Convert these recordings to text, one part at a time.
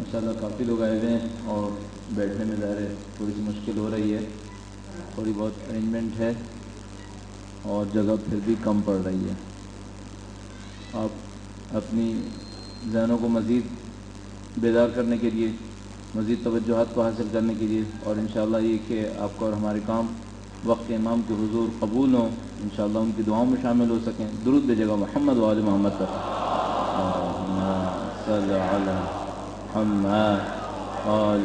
ماشاءاللہ کافی لوگ آئے ہوئے ہیں اور بیٹھنے میں ظاہر ہے تھوڑی سی مشکل ہو رہی ہے، تھوڑی بہت ارینجمنٹ ہے اور جگہ پھر بھی کم پڑ رہی ہے۔ آپ اپنی ذہنوں کو مزید بیدار کرنے کے لیے، مزید توجہات کو حاصل کرنے کے لیے، اور انشاءاللہ یہ کہ آپ کو اور ہمارے کام وقت امام کے حضور قبول ہوں، انشاءاللہ ان کی دعاؤں میں شامل ہو سکیں۔ درود بھیجے گا محمد و آل محمد پر۔ صلی علی محمد آل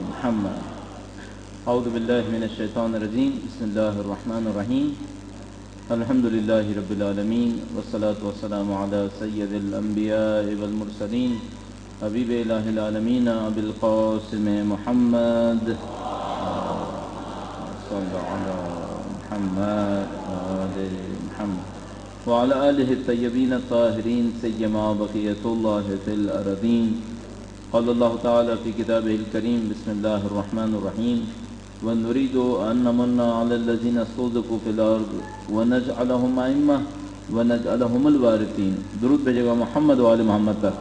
محمد۔ اعوذ باللہ من الشیطان الرجیم، بسم اللہ الرحمن الرحیم۔ الحمد للہ رب العالمین، والصلاة والسلام علی سید الانبیاء والمرسلین، حبیب الہ العالمین ابی القاسم محمد صلی علی محمد آل محمد وعلى آلہ الطیبین الطاہرین سیما بقیۃ اللہ فی الارضین۔ قال اللہ تعالی فی کتابہ الکریم، بسم اللہ الرحمن الرحیم، وَنُرِيدُ أَن نَّمُنَّ عَلَى الَّذِينَ اسْتُضْعِفُوا فِي الْأَرْضِ وَنَجْعَلَهُمْ أَئِمَّةً وَنَجْعَلَهُمُ الْوَارِثِينَ۔ درود بھیجے گا محمد و آل محمد پر۔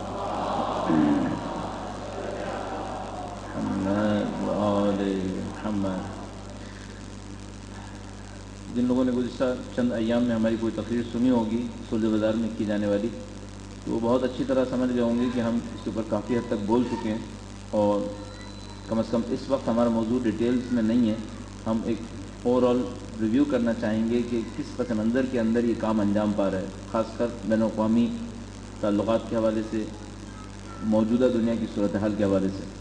محمد و آل محمد۔ جن لوگوں نے گزشتہ چند ایام میں ہماری کوئی تقریر سنی ہوگی سلح بازار میں کی جانے والی، تو وہ بہت اچھی طرح سمجھ گئے ہوں گے کہ ہم اس کے اوپر کافی حد تک بول چکے ہیں، اور کم از کم اس وقت ہمارا موضوع ڈیٹیلز میں نہیں ہے۔ ہم ایک اوور آل ریویو کرنا چاہیں گے کہ کس پس منظر کے اندر یہ کام انجام پا رہا ہے، خاص کر بین الاقوامی تعلقات کے حوالے سے، موجودہ دنیا کی صورتحال کے حوالے سے۔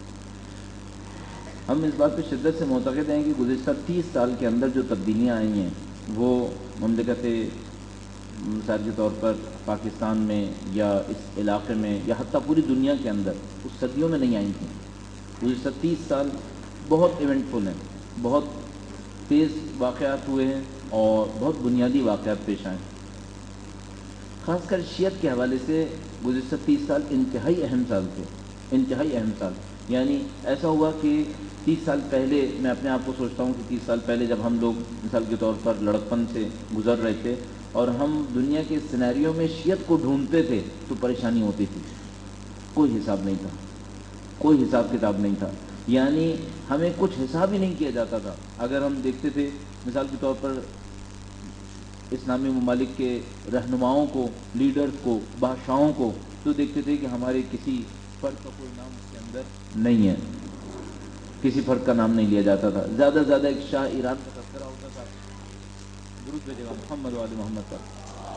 ہم اس بات پہ شدت سے معتقد ہیں کہ گزشتہ 30 سال کے اندر جو تبدیلیاں آئی ہیں وہ مملکت مثال کے طور پر پاکستان میں یا اس علاقے میں یا حتیٰ پوری دنیا کے اندر اس صدیوں میں نہیں آئی تھیں۔ گزشتہ 30 سال بہت ایونٹفل ہیں، بہت تیز واقعات ہوئے ہیں اور بہت بنیادی واقعات پیش آئے ہیں۔ خاص کر شیعت کے حوالے سے گزشتہ 30 سال انتہائی اہم سال تھے، انتہائی اہم سال۔ یعنی ایسا ہوا کہ 30 سال پہلے، میں اپنے آپ کو سوچتا ہوں کہ 30 سال پہلے جب ہم لوگ مثال کے طور پر لڑکپن سے گزر رہے تھے اور ہم دنیا کے سینیریو میں شیعت کو ڈھونڈتے تھے تو پریشانی ہوتی تھی، کوئی حساب نہیں تھا، کوئی حساب کتاب نہیں تھا، یعنی ہمیں کچھ حساب ہی نہیں کیا جاتا تھا۔ اگر ہم دیکھتے تھے مثال کے طور پر اسلامی ممالک کے رہنماؤں کو، لیڈرز کو، بادشاہوں کو، تو دیکھتے تھے کہ ہمارے کسی فرد کا کوئی نام اس کے اندر نہیں ہے، کسی فرد کا نام نہیں لیا جاتا تھا۔ زیادہ سے زیادہ ایک شاہ ایران کا تذکرہ ہوتا تھا۔ درود بھیجے گا محمد و آل محمد پر۔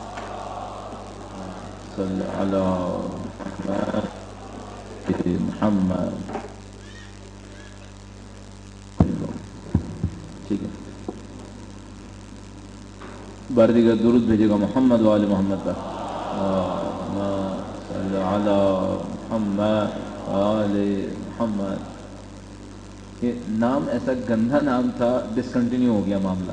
صلی علی محمد۔ ٹھیک ہے، بار دیگر درود بھیجے گا محمد و آل محمد پر۔ صلی علی محمد و آل محمد۔ یہ نام ایسا گندہ نام تھا، ڈسکنٹینیو ہو گیا معاملہ،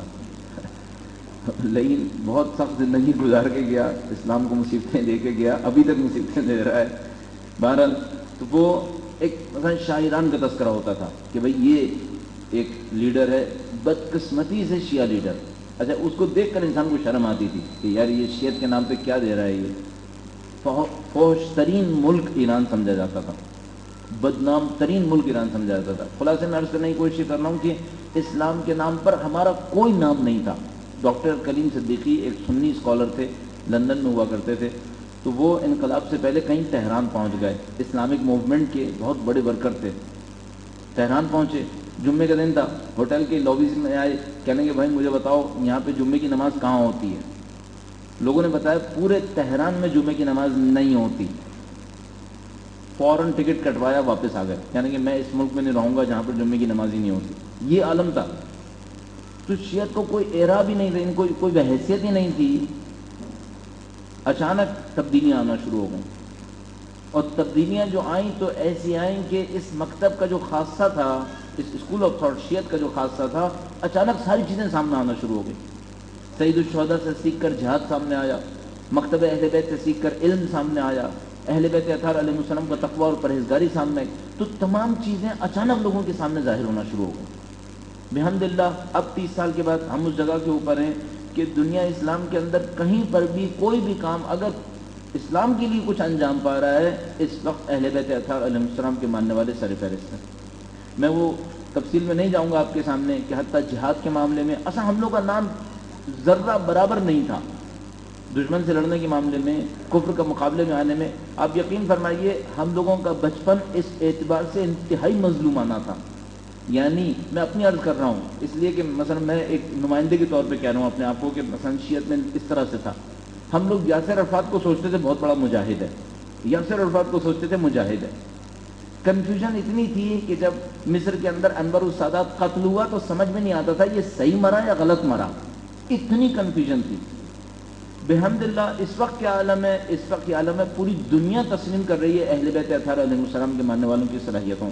لیکن بہت سخت زندگی گزار کے گیا، اسلام کو مصیبتیں دے کے گیا، ابھی تک مصیبتیں دے رہا ہے۔ بہرحال تو وہ ایک مثلا شاہ ایران کا تذکرہ ہوتا تھا کہ بھئی یہ ایک لیڈر ہے، بدقسمتی سے شیعہ لیڈر۔ اچھا، اس کو دیکھ کر انسان کو شرم آتی تھی کہ یار یہ شیعت کے نام پہ کیا دے رہا ہے، یہ فحش ترین ملک ایران سمجھا جاتا تھا، بدنام ترین ملک ایران سمجھا جاتا تھا۔ خلاصے میں عرض کرنے کی کوشش کر رہا ہوں کہ اسلام کے نام پر ہمارا کوئی نام نہیں تھا۔ ڈاکٹر کلیم صدیقی ایک سنی اسکالر تھے، لندن میں ہوا کرتے تھے، تو وہ انقلاب سے پہلے کہیں تہران پہنچ گئے، اسلامک موومنٹ کے بہت بڑے ورکر تھے۔ تہران پہنچے، جمعے کا دن تھا، ہوٹل کے لابیز میں آئے، کہنے کہ بھائی مجھے بتاؤ یہاں پہ جمعے کی نماز کہاں ہوتی ہے؟ لوگوں نے بتایا پورے تہران میں جمعے کی نماز نہیں ہوتی۔ فوراً ٹکٹ کٹوایا، واپس آ گئے، یعنی کہ میں اس ملک میں نہیں رہوں گا جہاں پر جمعے کی نماز ہی نہیں ہوتی۔ یہ عالم تھا۔ تو شیعت کو کوئی اعراب ہی نہیں تھا، ان کو کوئی حیثیت ہی نہیں تھی۔ اچانک تبدیلیاں آنا شروع ہو گئیں، اور تبدیلیاں جو آئیں تو ایسی آئیں کہ اس مکتب کا جو خاصہ تھا، اس اسکول آف تھاٹ شیعت کا جو خاصہ تھا، اچانک ساری چیزیں سامنے آنا شروع ہو گئی۔ سید الشہداء سے سیکھ کر جہاد سامنے آیا، مکتب اہل بیت سے سیکھ کر علم سامنے آیا، اہل بیت اطہار علیہ السلام کا تقویٰ اور پرہیزگاری سامنے آئی، تو تمام چیزیں اچانک لوگوں کے سامنے ظاہر ہونا شروع ہو گئیں۔ بحمداللہ اب 30 سال کے بعد ہم اس جگہ کے اوپر ہیں کہ دنیا اسلام کے اندر کہیں پر بھی کوئی بھی کام اگر اسلام کے لیے کچھ انجام پا رہا ہے، اس وقت اہل بیت اطہار علیہ السلام کے ماننے والے سر فہرست ہیں۔ میں وہ تفصیل میں نہیں جاؤں گا آپ کے سامنے کہ حتیٰ جہاد کے معاملے میں اصلا ہم لوگ کا نام ذرہ برابر نہیں تھا، دشمن سے لڑنے کے معاملے میں، کفر کا مقابلے میں آنے میں۔ آپ یقین فرمائیے ہم لوگوں کا بچپن اس اعتبار سے انتہائی مظلومانہ تھا، یعنی میں اپنی عرض کر رہا ہوں اس لیے کہ مثلا میں ایک نمائندے کے طور پہ کہہ رہا ہوں اپنے آپ کو کہ مثلا شیعت میں اس طرح سے تھا، ہم لوگ یاسر عرفات کو سوچتے تھے بہت بڑا مجاہد ہے، یاسر عرفات کو سوچتے تھے مجاہد ہے۔ کنفیوژن اتنی تھی کہ جب مصر کے اندر انور السادات قتل ہوا تو سمجھ میں نہیں آتا تھا یہ صحیح مرا یا غلط مرا، اتنی کنفیوژن تھی۔ بحمداللہ اس وقت کیا عالم ہے، اس وقت یہ عالم ہے، پوری دنیا تسلیم کر رہی ہے اہل بیت اطہار علیہ السلام کے ماننے والوں کی صلاحیتوں۔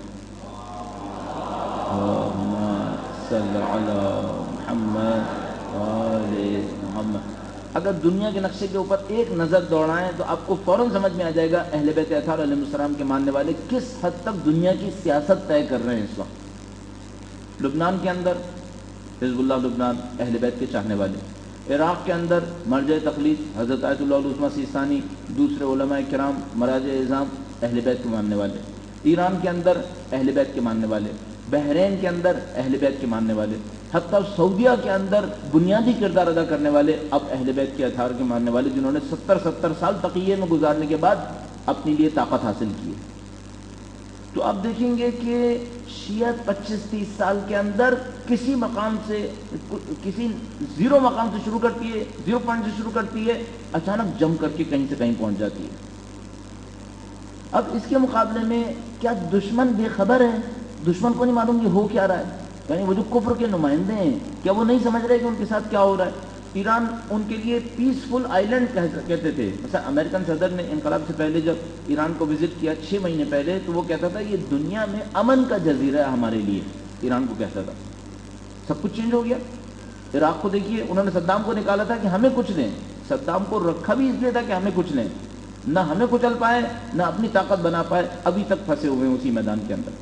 اللہم صل علی محمد آل محمد۔ اگر دنیا کے نقشے کے اوپر ایک نظر دوڑائیں تو آپ کو فوراً سمجھ میں آ جائے گا اہل بیت اطہار علیہ السلام کے ماننے والے کس حد تک دنیا کی سیاست طے کر رہے ہیں اس وقت۔ لبنان کے اندر حزب اللہ لبنان اہل بیت کے چاہنے والے، عراق کے اندر مرجع تقلید حضرت آیت اللہ العظمیٰ سیستانی، دوسرے علماء کرام مراجع اعظام اہل بیت کے ماننے والے، ایران کے اندر اہل بیت کے ماننے والے، بحرین کے اندر اہل بیت کے ماننے والے، حتیٰ سعودیہ کے اندر بنیادی کردار ادا کرنے والے اب اہل بیت کے اطہار کے ماننے والے، جنہوں نے 70 سال تقیے میں گزارنے کے بعد اپنے لیے طاقت حاصل کی ہے۔ تو آپ دیکھیں گے کہ شیعت 25-30 سال کے اندر کسی مقام سے، کسی زیرو مقام سے شروع کرتی ہے، 0 پوائنٹ سے شروع کرتی ہے، اچانک جم کر کے کہیں سے کہیں پہنچ جاتی ہے۔ اب اس کے مقابلے میں کیا دشمن بے خبر ہے؟ دشمن کو نہیں معلوم کہ ہو کیا رہا ہے؟ یعنی وہ جو کفر کے نمائندے ہیں کیا وہ نہیں سمجھ رہے کہ ان کے ساتھ کیا ہو رہا ہے؟ ایران ان کے لیے پیسفل آئیلینڈ کہتے تھے۔ مثلا امریکن صدر نے انقلاب سے پہلے جب ایران کو وزٹ کیا 6 مہینے پہلے تو وہ کہتا تھا یہ دنیا میں امن کا جزیرہ ہے ہمارے لیے، ایران کو کہتا تھا۔ سب کچھ چینج ہو گیا۔ عراق کو دیکھیے، انہوں نے صدام کو نکالا تھا کہ ہمیں کچھ دیں، صدام کو رکھا بھی اس لیے تھا کہ ہمیں کچھ لیں، نہ ہمیں کچل پائے نہ اپنی طاقت بنا پائے، ابھی تک پھنسے ہوئے ہیں اسی میدان کے اندر۔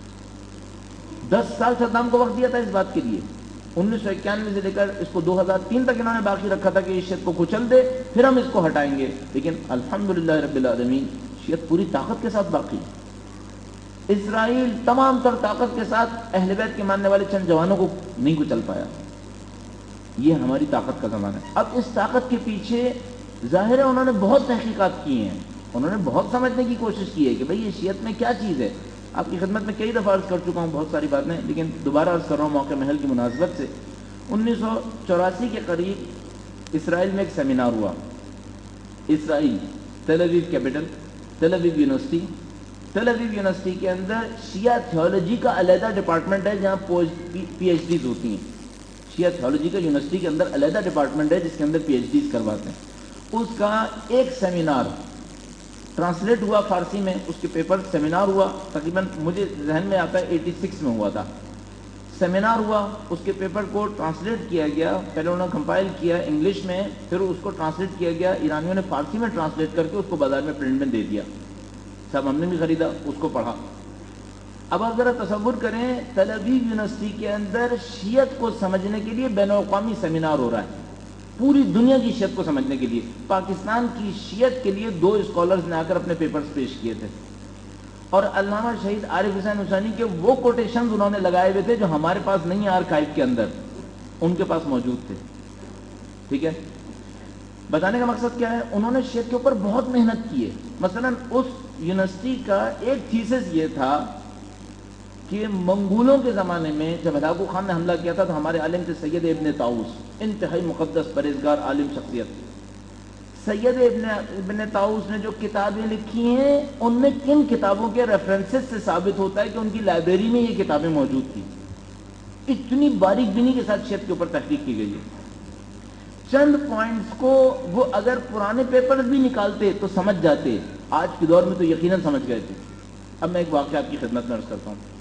10 سال صدام کو وقت دیا تھا اس بات کے لیے، 1991 سے لے کر اس کو 2003 تک انہوں نے باقی رکھا تھا کہ اس شیعت کو کچل دے پھر ہم اس کو ہٹائیں گے، لیکن الحمدللہ رب العالمین شیعت پوری طاقت کے ساتھ باقی۔ اسرائیل تمام تر طاقت کے ساتھ اہل بیت کے ماننے والے چند جوانوں کو نہیں کچل پایا۔ یہ ہماری طاقت کا زمانہ ہے۔ اب اس طاقت کے پیچھے ظاہر ہے انہوں نے بہت تحقیقات کی ہیں، انہوں نے بہت سمجھنے کی کوشش کی ہے کہ بھئی یہ شیعت میں کیا چیز ہے۔ آپ کی خدمت میں کئی دفعہ عرض کر چکا ہوں بہت ساری باتیں، لیکن دوبارہ عرض کر رہا ہوں موقع محل کی مناسبت سے۔ 1984 کے قریب اسرائیل میں ایک سیمینار ہوا، اسرائیل تل اویو کیپٹل، تل اویو یونیورسٹی۔ تل اویو یونیورسٹی کے اندر شیعہ تھیولوجی کا علیحدہ ڈپارٹمنٹ ہے جہاں پی ایچ ڈیز ہوتی ہیں۔ شیعہ تھیولوجی کا یونیورسٹی کے اندر علیحدہ ڈپارٹمنٹ ہے جس کے اندر پی ایچ ڈیز کرواتے ہیں۔ اس کا ایک سیمینار ٹرانسلیٹ ہوا فارسی میں، اس کے پیپر سیمینار ہوا، تقریباً مجھے ذہن میں آتا ہے 86 میں ہوا تھا۔ سیمینار ہوا، اس کے پیپر کو ٹرانسلیٹ کیا گیا، پہلے انہوں نے کمپائل کیا انگلش میں، پھر اس کو ٹرانسلیٹ کیا گیا، ایرانیوں نے فارسی میں ٹرانسلیٹ کر کے اس کو بازار میں پرنٹ میں دے دیا، صاحب ہم نے بھی خریدا، اس کو پڑھا۔ اب آپ ذرا تصور کریں تل اویو یونیورسٹی کے اندر شیعت کو سمجھنے کے لیے بین الاقوامی سیمینار ہو رہا ہے، پوری دنیا کی شیعت کو سمجھنے کے لیے۔ پاکستان کی شیعت کے لیے 2 اسکالرز نے آ کر اپنے پیپرز پیش کیے تھے، اور علامہ شہید عارف حسین حسینی کے وہ کوٹیشنز انہوں نے لگائے ہوئے تھے جو ہمارے پاس نہیں ہے آرکائیو کے اندر، ان کے پاس موجود تھے۔ ٹھیک ہے، بتانے کا مقصد کیا ہے، انہوں نے شیعت کے اوپر بہت محنت کی ہے۔ مثلا اس یونیورسٹی کا ایک تھیسس یہ تھا کہ منگولوں کے زمانے میں جب ہلاکو خان نے حملہ کیا تھا تو ہمارے عالم تھے سید ابن طاؤس، انتہائی مقدس پرہیزگار عالم شخصیت۔ سید ابن طاؤس نے جو کتابیں لکھی ہیں ان میں کن کتابوں کے ریفرنسز سے ثابت ہوتا ہے کہ ان کی لائبریری میں یہ کتابیں موجود تھیں۔ اتنی باریک بینی کے ساتھ شیعت کے اوپر تحقیق کی گئی ہے۔ چند پوائنٹس کو وہ اگر پرانے پیپرز بھی نکالتے تو سمجھ جاتے، آج کے دور میں تو یقیناً سمجھ گئے تھے۔ اب میں ایک واقعہ آپ کی خدمت میں عرض کرتا ہوں۔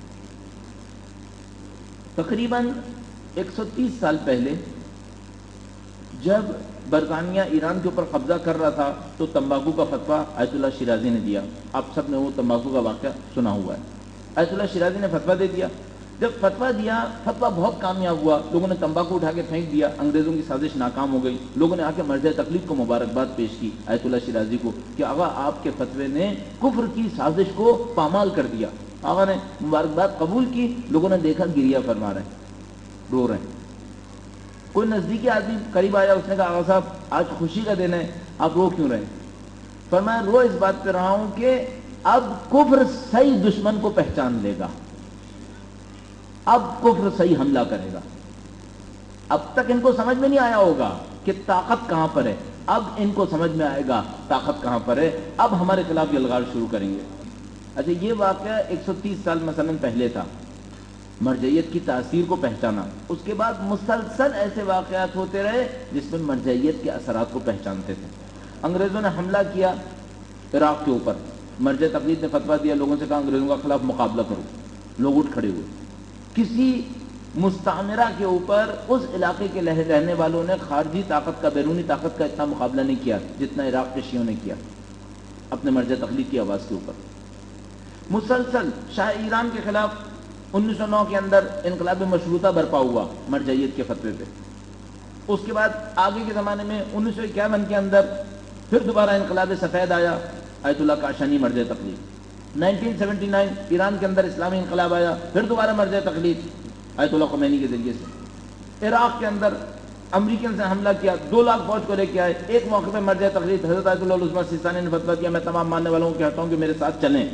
تقریباً 130 سال پہلے جب برطانیہ ایران کے اوپر قبضہ کر رہا تھا تو تمباکو کا فتویٰ آیت اللہ شیرازی نے دیا۔ آپ سب نے وہ تمباکو کا واقعہ سنا ہوا ہے۔ آیت اللہ شیرازی نے فتویٰ دے دیا جب فتویٰ دیا، فتویٰ بہت کامیاب ہوا، لوگوں نے تمباکو اٹھا کے پھینک دیا، انگریزوں کی سازش ناکام ہو گئی، لوگوں نے آ کے مرجع تقلید کو مبارکباد پیش کی، آیت اللہ شیرازی کو، کہ آقا آپ کے فتوے نے کفر کی سازش کو پامال کر دیا۔ آقا نے مبارکباد قبول کی، لوگوں نے دیکھا گریہ فرما رہے ہیں، رو رہے ہیں۔ کوئی نزدیکی آدمی قریب آیا، اس نے کہا آقا صاحب آج خوشی کا دن ہے، آپ رو کیوں رہے ہیں؟ فرمایا رو اس بات پہ رہا ہوں کہ اب کفر صحیح دشمن کو پہچان لے گا، اب کفر صحیح حملہ کرے گا۔ اب تک ان کو سمجھ میں نہیں آیا ہوگا کہ طاقت کہاں پر ہے، اب ان کو سمجھ میں آئے گا طاقت کہاں پر ہے، اب ہمارے خلاف یلغار شروع کریں گے۔ اچھا یہ واقعہ 130 سال مثلا پہلے تھا، مرجعیت کی تاثیر کو پہچانا۔ اس کے بعد مسلسل ایسے واقعات ہوتے رہے جس میں مرجعیت کے اثرات کو پہچانتے تھے۔ انگریزوں نے حملہ کیا عراق کے اوپر، مرجع تقلید نے فتویٰ دیا، لوگوں سے کہا انگریزوں کا خلاف مقابلہ کرو، لوگ اٹھ کھڑے ہوئے۔ کسی مستعمرہ کے اوپر اس علاقے کے رہنے والوں نے خارجی طاقت کا، بیرونی طاقت کا اتنا مقابلہ نہیں کیا جتنا عراق کے شیعوں نے کیا اپنے مرجع تقلید کی آواز کے اوپر۔ مسلسل شاہ ایران کے خلاف 1909 کے اندر انقلاب مشروطہ برپا ہوا مرجعیت کے فتوے پہ۔ اس کے بعد آگے کے زمانے میں 1951 کے اندر پھر دوبارہ انقلاب سفید آیا، آیت اللہ کاشانی مرجع تقلید۔ 1979 ایران کے اندر اسلامی انقلاب آیا، پھر دوبارہ مرجع تقلید آیت اللہ خمینی کے ذریعے سے۔ عراق کے اندر امریکن سے حملہ کیا، 2 لاکھ فوج کو لے کے آئے، ایک موقع پہ مرجع تقلید حضرت آیت اللہ العظمیٰ سیستانی نے فتویٰ دیا، میں تمام ماننے والوں کو کہتا ہوں کہ میرے ساتھ چلیں۔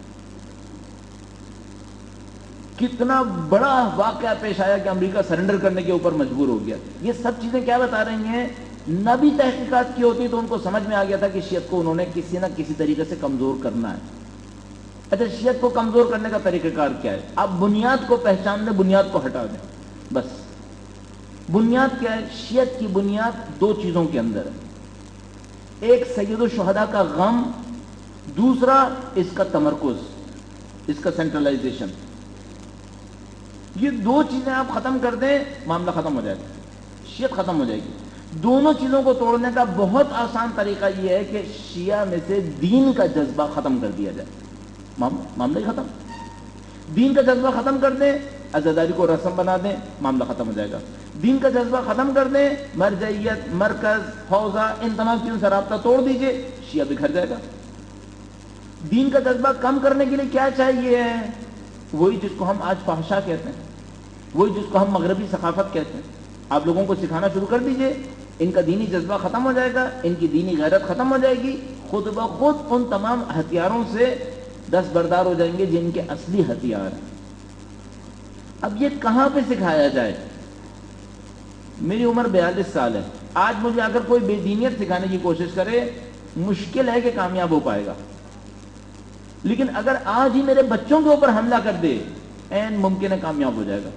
کتنا بڑا واقعہ پیش آیا کہ امریکہ سرنڈر کرنے کے اوپر مجبور ہو گیا۔ یہ سب چیزیں کیا بتا رہی ہیں؟ نہ بھی تحقیقات کی ہوتی تو ان کو سمجھ میں آ گیا تھا کہ شیعت کو انہوں نے کسی نہ کسی طریقے سے کمزور کرنا ہے۔ اچھا شیعت کو کمزور کرنے کا طریقہ کار کیا ہے؟ آپ بنیاد کو پہچان لیں، بنیاد کو ہٹا دیں، بس۔ بنیاد کیا ہے؟ شیعت کی بنیاد 2 چیزوں کے اندر ہے، ایک سید الشہداء کا غم، دوسرا اس کا تمرکز، اس کا سینٹرلائزیشن۔ یہ 2 چیزیں آپ ختم کر دیں، معاملہ ختم ہو جائے گا، شیعت ختم ہو جائے گی۔ دونوں چیزوں کو توڑنے کا بہت آسان طریقہ یہ ہے کہ شیعہ میں سے دین کا جذبہ ختم کر دیا جائے، معاملہ ہی ختم۔ دین کا جذبہ ختم کر دیں، عزاداری کو رسم بنا دیں، معاملہ ختم ہو جائے گا۔ دین کا جذبہ ختم کر دیں، مرجعیت، مرکز، حوزہ، ان تمام چیزوں سے رابطہ توڑ دیجئے، شیعہ بکھر جائے گا۔ دین کا جذبہ کم کرنے کے لیے کیا چاہیے؟ وہی جس کو ہم آج فحشا کہتے ہیں، وہی جس کو ہم مغربی ثقافت کہتے ہیں، آپ لوگوں کو سکھانا شروع کر دیجئے، ان کا دینی جذبہ ختم ہو جائے گا، ان کی دینی غیرت ختم ہو جائے گی، خود بخود ان تمام ہتھیاروں سے دستبردار ہو جائیں گے جن کے اصلی ہتھیار ہیں۔ اب یہ کہاں پہ سکھایا جائے؟ میری عمر 42 سال ہے، آج مجھے اگر کوئی بے دینیت سکھانے کی کوشش کرے مشکل ہے کہ کامیاب ہو پائے گا، لیکن اگر آج ہی میرے بچوں کے اوپر حملہ کر دے عین ممکن ہے کامیاب ہو جائے گا۔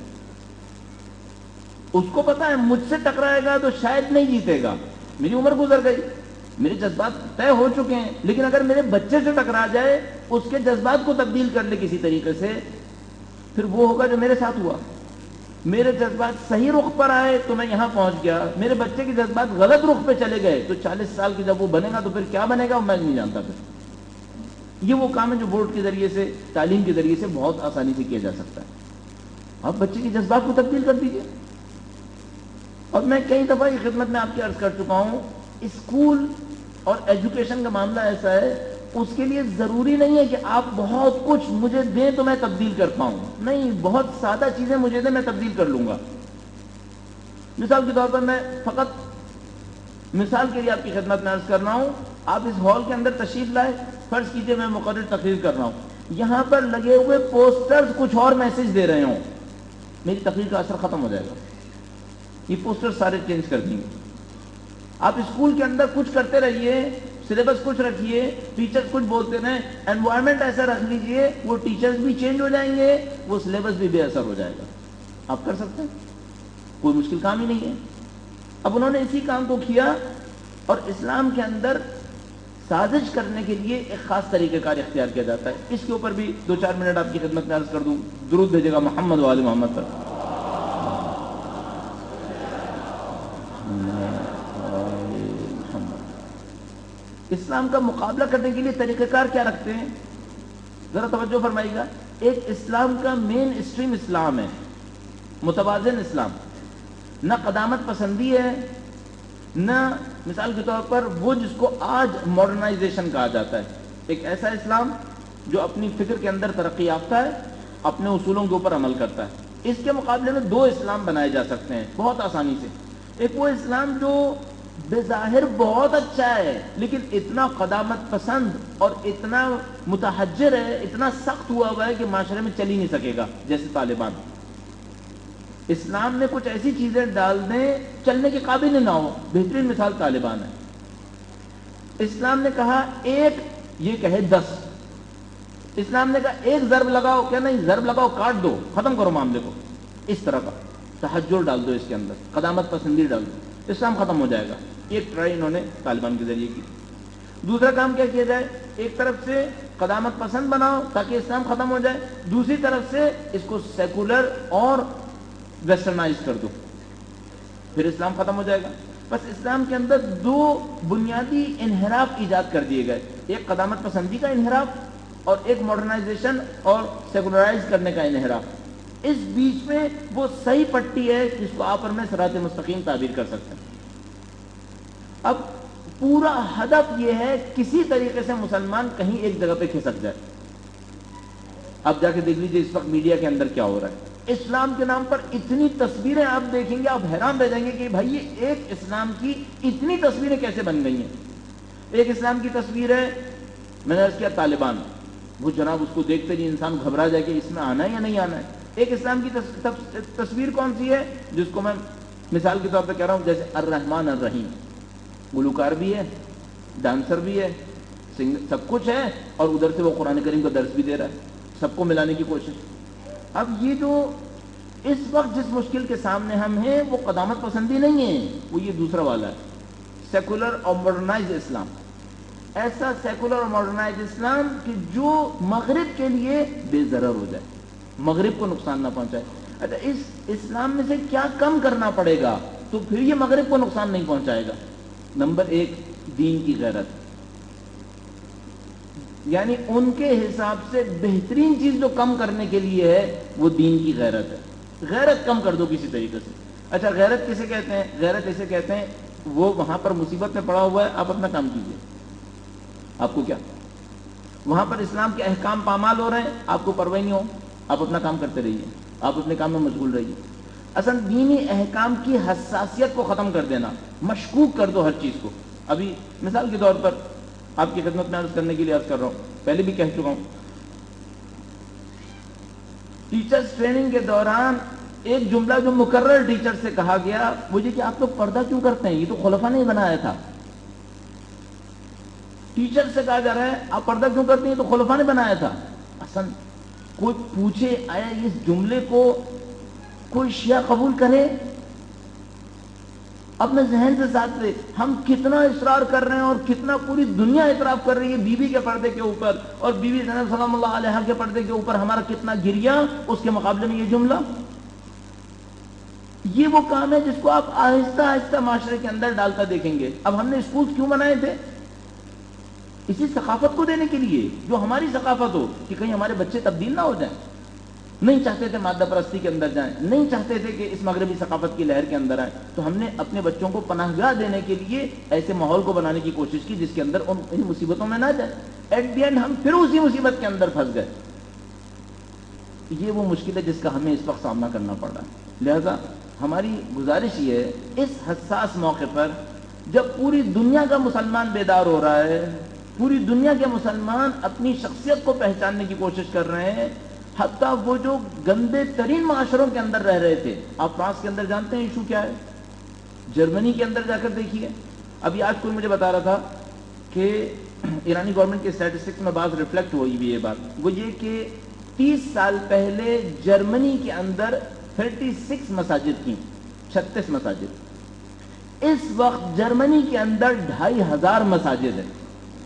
اس کو پتا ہے مجھ سے ٹکرائے گا تو شاید نہیں جیتے گا، میری عمر گزر گئی، میرے جذبات طے ہو چکے ہیں، لیکن اگر میرے بچے سے ٹکرا جائے، اس کے جذبات کو تبدیل کر لے کسی طریقے سے، پھر وہ ہوگا جو میرے ساتھ ہوا۔ میرے جذبات صحیح رخ پر آئے تو میں یہاں پہنچ گیا، میرے بچے کے جذبات غلط رخ پہ چلے گئے تو 40 سال کی جب وہ بنے گا تو پھر کیا بنے گا میں نہیں جانتا۔ پھر یہ وہ کام ہے جو بورڈ کے ذریعے سے، تعلیم کے ذریعے سے بہت آسانی سے کیا جا سکتا ہے۔ آپ بچے کے جذبات کو تبدیل کر دیجئے۔ اور میں کئی دفعہ یہ خدمت میں آپ کی عرض کر چکا ہوں، اسکول اور ایجوکیشن کا معاملہ ایسا ہے، اس کے لیے ضروری نہیں ہے کہ آپ بہت کچھ مجھے دیں تو میں تبدیل کر پاؤں، نہیں، بہت سادہ چیزیں مجھے دیں میں تبدیل کر لوں گا۔ مثال کے طور پر میں فقط مثال کے لیے آپ کی خدمت میں عرض کر رہا ہوں، آپ اس ہال کے اندر تشریف لائے، فرض کیجئے میں مقرر تقریر کر رہا ہوں، یہاں پر لگے ہوئے پوسٹرز کچھ اور میسج دے رہے ہوں، میری تقریر کا اثر ختم ہو جائے گا، یہ پوسٹر سارے چینج کر دیں گے۔ آپ اسکول کے اندر کچھ کرتے رہیے، سلیبس کچھ رکھیے، ٹیچرز کچھ بولتے رہیں، انوائرمنٹ ایسا رکھ لیجئے، وہ ٹیچرز بھی چینج ہو جائیں گے، وہ سلیبس بھی بے اثر ہو جائے گا۔ آپ کر سکتے ہیں، کوئی مشکل کام ہی نہیں ہے۔ اب انہوں نے اسی کام کو کیا، اور اسلام کے اندر سازش کرنے کے لیے ایک خاص طریقہ کار اختیار کیا جاتا ہے۔ اس کے اوپر بھی 2-4 منٹ آپ کی خدمت میں عرض کر دوں، درود بھیجے گا محمد و آل محمد پر۔ اسلام کا مقابلہ کرنے کے لیے طریقہ کار کیا رکھتے ہیں، ذرا توجہ فرمائیے گا۔ ایک اسلام کا مین اسٹریم اسلام ہے، متوازن اسلام، نہ قدامت پسندی ہے، نہ مثال کے طور پر وہ جس کو آج ماڈرنائزیشن کہا جاتا ہے، ایک ایسا اسلام جو اپنی فکر کے اندر ترقی یافتہ ہے، اپنے اصولوں کے اوپر عمل کرتا ہے۔ اس کے مقابلے میں دو اسلام بنائے جا سکتے ہیں بہت آسانی سے۔ ایک وہ اسلام جو بظاہر بہت اچھا ہے لیکن اتنا قدامت پسند اور اتنا متحجر ہے، اتنا سخت ہوا ہوا ہے کہ معاشرے میں چل ہی نہیں سکے گا، جیسے طالبان۔ اسلام میں کچھ ایسی چیزیں ڈال دیں چلنے کے قابل نہ ہو، بہترین مثال طالبان ہے۔ اسلام نے کہا ایک، یہ کہے 10۔ اسلام نے کہا ایک ضرب لگاؤ، کیا نہیں ضرب لگاؤ، کاٹ دو، ختم کرو معاملے کو۔ اس طرح کا تحجر ڈال دو اس کے اندر، قدامت پسندی ڈال دو، اسلام ختم ہو جائے گا۔ ایک ٹرائی انہوں نے طالبان کے ذریعے کی۔ دوسرا کام کیا کیا جائے، ایک طرف سے قدامت پسند بناؤ تاکہ اسلام ختم ہو جائے، دوسری طرف سے اس کو سیکولر اور ویسٹرنائز کر دو، پھر اسلام ختم ہو جائے گا۔ بس اسلام کے اندر دو بنیادی انحراف ایجاد کر دیے گئے، ایک قدامت پسندی کا انحراف اور ایک ماڈرنائزیشن اور سیکولرائز کرنے کا انحراف۔ اس بیچ میں وہ صحیح پٹی ہے جس کو آپ اور میں صراط مستقیم تعبیر کر سکتے ہیں۔ اب پورا ہدف یہ ہے کسی طریقے سے مسلمان کہیں ایک جگہ پہ کھسک جائے۔ اب جا کے دیکھ لیجیے اس وقت میڈیا کے اندر کیا ہو رہا ہے، اسلام کے نام پر اتنی تصویریں آپ دیکھیں گے، آپ حیران رہ جائیں گے کہ بھائی یہ ایک اسلام کی اتنی تصویریں کیسے بن گئی ہیں۔ ایک اسلام کی تصویر ہے، میں نے عرض کیا طالبان، وہ جناب اس کو دیکھتے ہی انسان گھبرا جائے کہ اس میں آنا ہے یا نہیں آنا ہے۔ ایک اسلام کی تصویر کون سی ہے، جس کو میں مثال کے طور پہ کہہ رہا ہوں، جیسے الرحمن الرحیم، گلوکار بھی ہے، ڈانسر بھی ہے، سب کچھ ہے، اور ادھر سے وہ قرآن کریم کا درس بھی دے رہا ہے، سب کو ملانے کی کوشش۔ اب یہ جو اس وقت جس مشکل کے سامنے ہم ہیں وہ قدامت پسندی نہیں ہے، وہ یہ دوسرا والا ہے، سیکولر اور ماڈرنائز اسلام۔ ایسا سیکولر اور ماڈرنائز اسلام کہ جو مغرب کے لیے بے ضرر ہو جائے، مغرب کو نقصان نہ پہنچائے۔ اچھا اس اسلام میں سے کیا کم کرنا پڑے گا تو پھر یہ مغرب کو نقصان نہیں پہنچائے گا؟ نمبر ایک، دین کی غیرت، یعنی ان کے حساب سے بہترین چیز جو کم کرنے کے لیے ہے وہ دین کی غیرت ہے۔ غیرت کم کر دو کسی طریقے سے۔ اچھا غیرت کسے کہتے ہیں؟ غیرت اسے کہتے ہیں وہ وہاں پر مصیبت میں پڑا ہوا ہے، آپ اپنا کام کیجئے، آپ کو کیا، وہاں پر اسلام کے احکام پامال ہو رہے ہیں، آپ کو پرواہ نہیں ہو، آپ اپنا کام کرتے رہیے، آپ اپنے کام میں مشغول رہیے۔ اصل دینی احکام کی حساسیت کو ختم کر دینا، مشکوک کر دو ہر چیز کو۔ ابھی مثال کے طور پر آپ کی خدمت میں عرض کرنے کے لیے عرض کر رہا ہوں، پہلے بھی کہہ چکا ہوں، ٹیچرز ٹریننگ کے دوران ایک جملہ جو مکرر ٹیچر سے کہا گیا وہ یہ کہ آپ لوگ پردہ کیوں کرتے ہیں، یہ تو خلفاء نے بنایا تھا۔ ٹیچر سے کہا جا رہا ہے آپ پردہ کیوں کرتے ہیں، یہ تو خلفاء نے بنایا تھا۔ اصل کوئی پوچھے آیا اس جملے کو کوئی شیعہ قبول کرے؟ اپنے ذہن سے ساتھ لے، ہم کتنا اصرار کر رہے ہیں اور کتنا پوری دنیا اعتراف کر رہی ہے بیوی کے پردے کے اوپر، اور بیوی زینب سلام اللہ علیہا کے پردے کے اوپر ہمارا کتنا گریا، اس کے مقابلے میں یہ جملہ۔ یہ وہ کام ہے جس کو آپ آہستہ آہستہ معاشرے کے اندر ڈالتا دیکھیں گے۔ اب ہم نے اسکول کیوں بنائے تھے؟ اسی ثقافت کو دینے کے لیے جو ہماری ثقافت ہو، کہ کہیں ہمارے بچے تبدیل نہ ہو جائیں۔ نہیں چاہتے تھے مادہ پرستی کے اندر جائیں، نہیں چاہتے تھے کہ اس مغربی ثقافت کی لہر کے اندر آئیں، تو ہم نے اپنے بچوں کو پناہ گاہ دینے کے لیے ایسے ماحول کو بنانے کی کوشش کی جس کے اندر ان مصیبتوں میں نہ جائیں۔ ایٹ دی اینڈ ہم پھر اسی مصیبت کے اندر پھنس گئے۔ یہ وہ مشکل ہے جس کا ہمیں اس وقت سامنا کرنا پڑ رہا ہے۔ لہذا ہماری گزارش یہ ہے، اس حساس موقع پر جب پوری دنیا کا مسلمان بیدار ہو رہا ہے، پوری دنیا کے مسلمان اپنی شخصیت کو پہچاننے کی کوشش کر رہے ہیں، حتیٰ وہ جو گندے ترین معاشروں کے اندر رہ رہے تھے، آپ فرانس کے اندر جانتے ہیں ایشو کیا ہے، جرمنی کے اندر جا کر دیکھیے۔ ابھی آج کوئی مجھے بتا رہا تھا کہ ایرانی گورنمنٹ کے اسٹیٹسٹکس میں بعض ریفلیکٹ ہوئی بھی یہ بات، وہ یہ کہ 30 سال پہلے جرمنی کے اندر 36 مساجد تھیں، 36 مساجد، اس وقت جرمنی کے اندر 2500 مساجد ہیں۔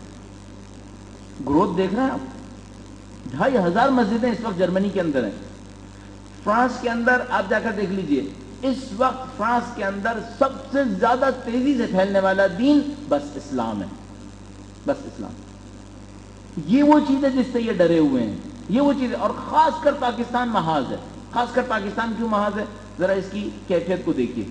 گروتھ دیکھ رہے ہیں آپ، 2500 مسجدیں اس وقت جرمنی کے اندر ہیں۔ فرانس کے اندر آپ جا کر دیکھ لیجئے، اس وقت فرانس کے اندر سب سے زیادہ تیزی سے پھیلنے والا دین بس اسلام ہے، بس اسلام۔ یہ وہ چیز ہے جس سے یہ ڈرے ہوئے ہیں، یہ وہ چیز ہے، اور خاص کر پاکستان محاذ ہے. خاص کر پاکستان کیوں محاذ ہے؟ ذرا اس کی کیفیت کو دیکھیے.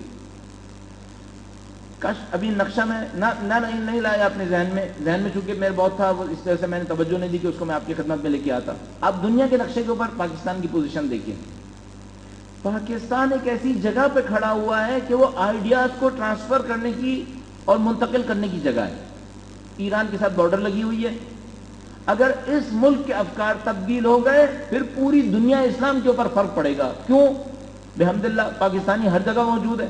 کش ابھی نقشہ میں نہیں لایا اپنے ذہن میں چونکہ میرے بہت تھا، اس طرح سے میں نے توجہ نہیں دی کہ اس کو میں آپ کی خدمت میں لے کے آتا. آپ دنیا کے نقشے کے اوپر پاکستان کی پوزیشن دیکھیں. پاکستان ایک ایسی جگہ پہ کھڑا ہوا ہے کہ وہ آئیڈیاز کو ٹرانسفر کرنے کی اور منتقل کرنے کی جگہ ہے. ایران کے ساتھ بارڈر لگی ہوئی ہے. اگر اس ملک کے افکار تبدیل ہو گئے پھر پوری دنیا اسلام کے اوپر فرق پڑے گا. کیوں؟ بحمداللہ پاکستانی ہر جگہ موجود ہے،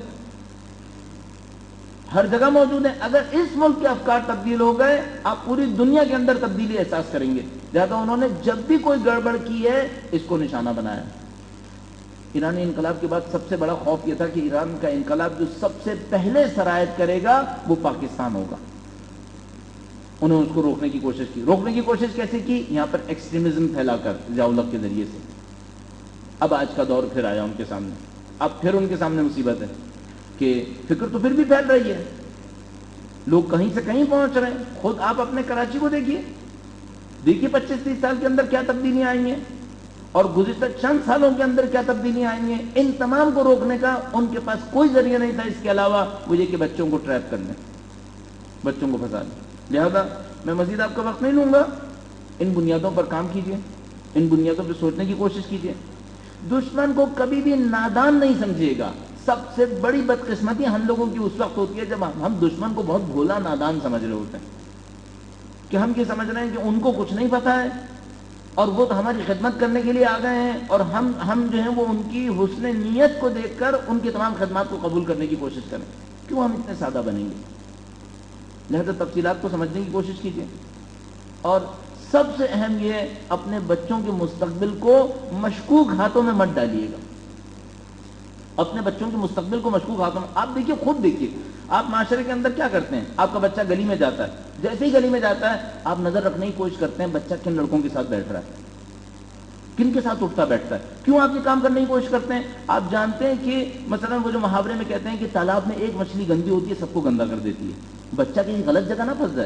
ہر جگہ موجود ہے. اگر اس ملک کے افکار تبدیل ہو گئے آپ پوری دنیا کے اندر تبدیلی احساس کریں گے. لہذا انہوں نے جب بھی کوئی گڑبڑ کی ہے اس کو نشانہ بنایا. ایرانی انقلاب کے بعد سب سے بڑا خوف یہ تھا کہ ایران کا انقلاب جو سب سے پہلے سرایت کرے گا وہ پاکستان ہوگا. انہوں نے اس کو روکنے کی کوشش کی. روکنے کی کوشش کیسے کی؟ یہاں پر ایکسٹریمزم پھیلا کر ضیاء-ال-حق کے ذریعے سے. اب آج کا دور پھر آیا ان کے سامنے. اب پھر ان کے سامنے مصیبت ہے کہ فکر تو پھر بھی پھیل رہی ہے، لوگ کہیں سے کہیں پہنچ رہے ہیں. خود آپ اپنے کراچی کو دیکھیے 25-30 سال کے اندر کیا تبدیلیاں آئی ہیں اور گزشتہ چند سالوں کے اندر کیا تبدیلیاں آئی ہیں. ان تمام کو روکنے کا ان کے پاس کوئی ذریعہ نہیں تھا اس کے علاوہ وہ یہ کہ بچوں کو ٹریپ کرنے، بچوں کو پھنسا لیں. لہذا میں مزید آپ کا وقت نہیں لوں گا. ان بنیادوں پر کام کیجیے، ان بنیادوں پہ سوچنے کی کوشش کیجیے. دشمن کو کبھی بھی نادان نہیں سمجھیے گا. سب سے بڑی بدقسمتی ہم لوگوں کی اس وقت ہوتی ہے جب ہم دشمن کو بہت بھولا نادان سمجھ رہے ہوتے ہیں کہ ہم یہ سمجھ رہے ہیں کہ ان کو کچھ نہیں پتا ہے اور وہ تو ہماری خدمت کرنے کے لیے آ گئے ہیں، اور ہم جو ہیں وہ ان کی حسن نیت کو دیکھ کر ان کی تمام خدمات کو قبول کرنے کی کوشش کریں. کیوں ہم اتنے سادہ بنیں گے؟ لہذا تفصیلات کو سمجھنے کی کوشش کیجیے. اور سب سے اہم یہ ہے اپنے بچوں کے مستقبل کو مشکوک ہاتھوں میں مت ڈالیے گا. اپنے بچوں کے مستقبل کو مشکوک ہاتھوں میں، آپ دیکھیے، خود دیکھیے، آپ معاشرے کے اندر کیا کرتے ہیں. آپ کا بچہ گلی میں جاتا ہے، جیسے ہی گلی میں جاتا ہے آپ نظر رکھنے کی کوشش کرتے ہیں بچہ کن لڑکوں کے ساتھ بیٹھ رہا ہے، کن کے ساتھ اٹھتا بیٹھتا ہے. کیوں آپ یہ کام کرنے کی کوشش کرتے ہیں؟ آپ جانتے ہیں کہ مثلا وہ جو محاورے میں کہتے ہیں کہ تالاب میں ایک مچھلی گندی ہوتی ہے سب کو گندا کر دیتی ہے. بچہ کہیں غلط جگہ نہ پھنس جائے.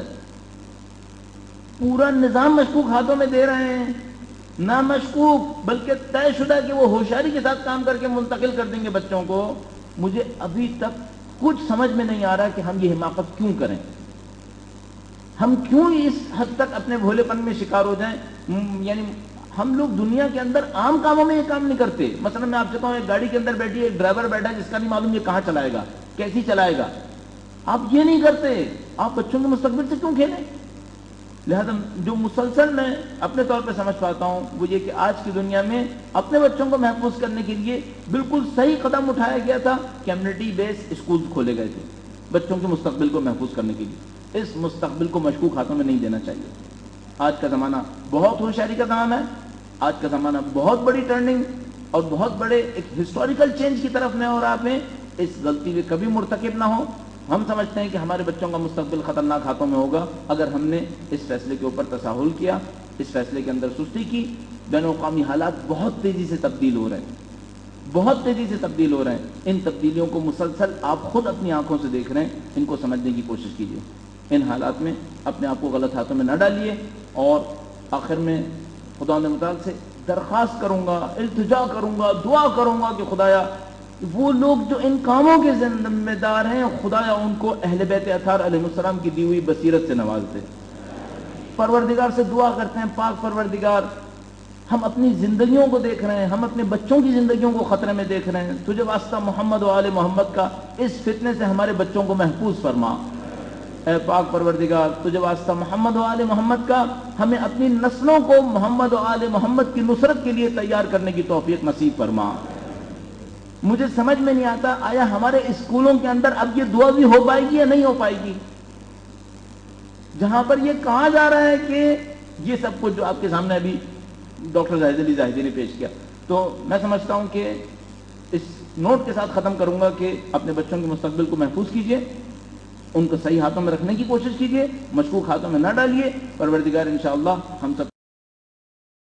پورا نظام مشکوک ہاتھوں میں دے رہے ہیں. نہ مشکوک بلکہ طے شدہ کہ وہ ہوشیاری کے ساتھ کام کر کے منتقل کر دیں گے بچوں کو. مجھے ابھی تک کچھ سمجھ میں نہیں آ رہا کہ ہم یہ حماقت کیوں کریں، ہم کیوں اس حد تک اپنے بھولے پن میں شکار ہو جائیں. یعنی ہم لوگ دنیا کے اندر عام کاموں میں یہ کام نہیں کرتے. مثلا میں آپ سے کہوں ایک گاڑی کے اندر بیٹھی ایک ڈرائیور بیٹھا ہے جس کا نہیں معلوم یہ کہاں چلائے گا، کیسی چلائے گا. آپ یہ نہیں کرتے. آپ بچوں کے مستقبل سے کیوں کھیلیں؟ لہذا جو مسلسل میں اپنے طور پہ سمجھ پاتا ہوں وہ یہ کہ آج کی دنیا میں اپنے بچوں کو محفوظ کرنے کے لیے بالکل صحیح قدم اٹھایا گیا تھا. کمیونٹی بیس اسکول کھولے گئے تھے بچوں کے مستقبل کو محفوظ کرنے کے لیے. اس مستقبل کو مشکوک ہاتھوں میں نہیں دینا چاہیے. آج کا زمانہ بہت ہوشیاری کا زمانہ ہے. آج کا زمانہ بہت بڑی ٹرننگ اور بہت بڑے ایک ہسٹوریکل چینج کی طرف میں اور آپ ہیں. اس غلطی میں کبھی مرتکب نہ ہو. ہم سمجھتے ہیں کہ ہمارے بچوں کا مستقبل خطرناک ہاتھوں میں ہوگا اگر ہم نے اس فیصلے کے اوپر تساہل کیا، اس فیصلے کے اندر سستی کی. بین الاقوامی حالات بہت تیزی سے تبدیل ہو رہے ہیں، بہت تیزی سے تبدیل ہو رہے ہیں. ان تبدیلیوں کو مسلسل آپ خود اپنی آنکھوں سے دیکھ رہے ہیں. ان کو سمجھنے کی کوشش کیجیے. ان حالات میں اپنے آپ کو غلط ہاتھوں میں نہ ڈالیے. اور آخر میں خدا متعال سے درخواست کروں گا، التجا کروں گا، دعا کروں گا کہ خدایا وہ لوگ جو ان کاموں کے ذمہ دار ہیں خدایا ان کو اہل بیت اطہار علیہ السلام کی دی ہوئی بصیرت سے نواز دے. پروردگار سے دعا کرتے ہیں پاک پروردگار ہم اپنی زندگیوں کو دیکھ رہے ہیں، ہم اپنے بچوں کی زندگیوں کو خطرے میں دیکھ رہے ہیں. تجھے واسطہ محمد و آل محمد کا اس فتنے سے ہمارے بچوں کو محفوظ فرما. اے پاک پروردگار تجھے واسطہ محمد و آل محمد کا ہمیں اپنی نسلوں کو محمد و آل محمد کی نصرت کے لیے تیار کرنے کی توفیق نصیب فرما. مجھے سمجھ میں نہیں آتا آیا ہمارے اسکولوں کے اندر اب یہ دعا بھی ہو پائے گی یا نہیں ہو پائے گی، جہاں پر یہ کہا جا رہا ہے کہ یہ سب کچھ جو آپ کے سامنے ابھی ڈاکٹر زاہد علی زاہدی نے پیش کیا. تو میں سمجھتا ہوں کہ اس نوٹ کے ساتھ ختم کروں گا کہ اپنے بچوں کے مستقبل کو محفوظ کیجیے، ان کو صحیح ہاتھوں میں رکھنے کی کوشش کیجیے، مشکوک ہاتھوں میں نہ ڈالیے. پروردگار انشاءاللہ ہم سب